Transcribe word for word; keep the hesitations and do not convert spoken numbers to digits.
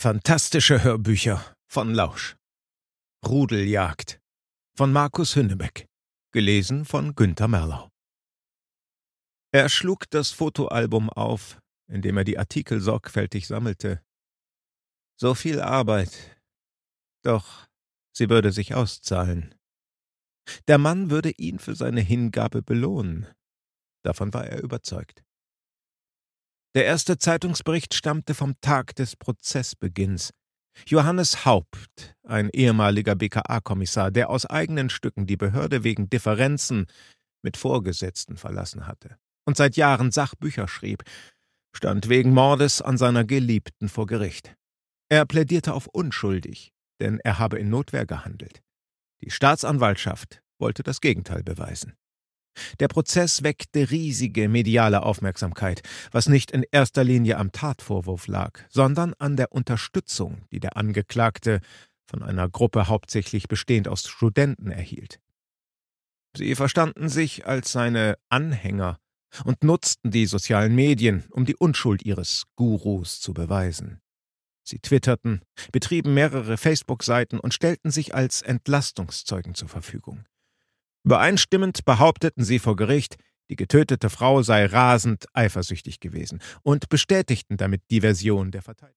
Fantastische Hörbücher von Lausch. Rudeljagd von Markus Hünnebeck. Gelesen von Günter Merlau. Er schlug das Fotoalbum auf, in dem er die Artikel sorgfältig sammelte. So viel Arbeit. Doch sie würde sich auszahlen. Der Mann würde ihn für seine Hingabe belohnen. Davon war er überzeugt. Der erste Zeitungsbericht stammte vom Tag des Prozessbeginns. Johannes Haupt, ein ehemaliger B K A-Kommissar, der aus eigenen Stücken die Behörde wegen Differenzen mit Vorgesetzten verlassen hatte und seit Jahren Sachbücher schrieb, stand wegen Mordes an seiner Geliebten vor Gericht. Er plädierte auf unschuldig, denn er habe in Notwehr gehandelt. Die Staatsanwaltschaft wollte das Gegenteil beweisen. Der Prozess weckte riesige mediale Aufmerksamkeit, was nicht in erster Linie am Tatvorwurf lag, sondern an der Unterstützung, die der Angeklagte von einer Gruppe hauptsächlich bestehend aus Studenten erhielt. Sie verstanden sich als seine Anhänger und nutzten die sozialen Medien, um die Unschuld ihres Gurus zu beweisen. Sie twitterten, betrieben mehrere Facebook-Seiten und stellten sich als Entlastungszeugen zur Verfügung. Übereinstimmend behaupteten sie vor Gericht, die getötete Frau sei rasend eifersüchtig gewesen und bestätigten damit die Version der Verteidigung.